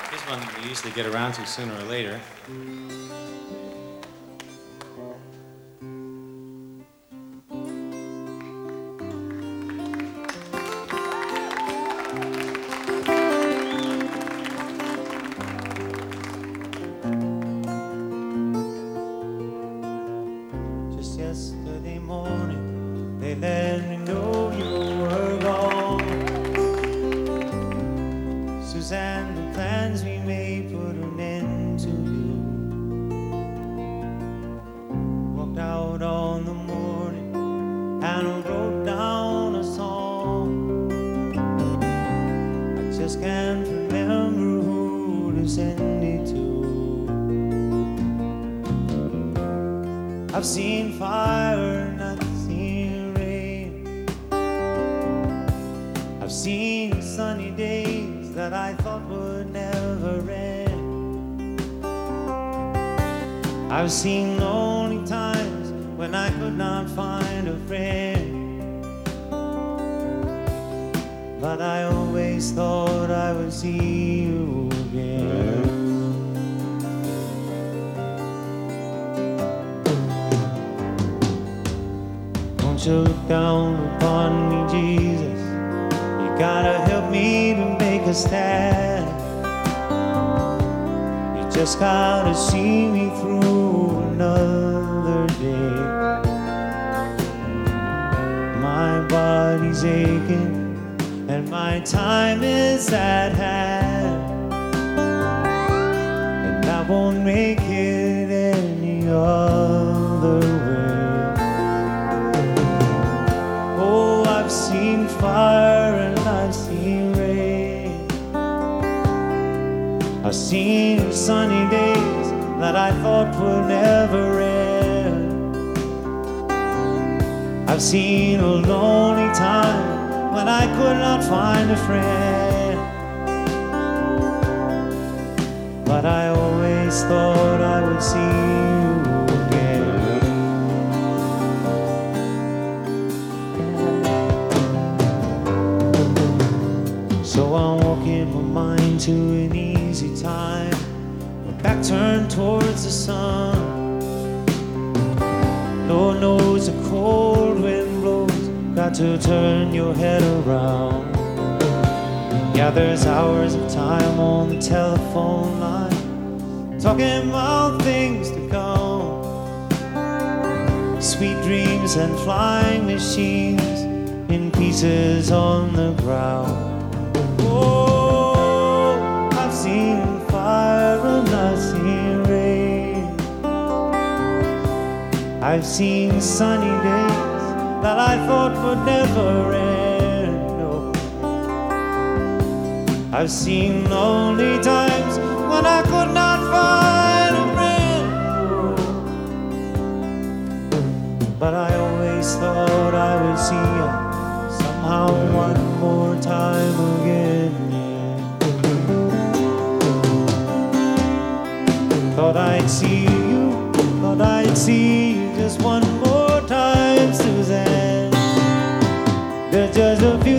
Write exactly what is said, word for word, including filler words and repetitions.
This one we usually get around to sooner or later. Just yesterday morning, they let me know you were gone. Suzanne, the plans we made put an end to you. Walked out on the morning and wrote down a song. I just can't remember who to send it to. I've seen fire, not seen rain. I've seen sunny days that I thought would never end. I've seen lonely times when I could not find a friend. But I always thought I would see you again. Won't you look down upon me, Jesus? You gotta help me to make a stand. You just gotta see me through another day. My body's aching and my time is at hand, and I won't make it any other way. Oh, I've seen fire and I've seen rain. I've seen sunny days that I thought would never end. I've seen a lonely time when I could not find a friend. But I always thought I would see you again. So I'm walking my mind to an easy time, my back turned towards the sun. Lord knows a cold wind blows, got to turn your head around. Yeah, there's hours of time on the telephone line, talking about things to come. Sweet dreams and flying machines in pieces on the ground. Oh, I've seen fire and I've seen rain. I've seen sunny days that I thought would never end. No. I've seen lonely times when I could not find a friend. But I always thought I would see you somehow one more time again. Yeah. Thought I'd see you, thought I'd see you just one more time, Suzanne. There's just a few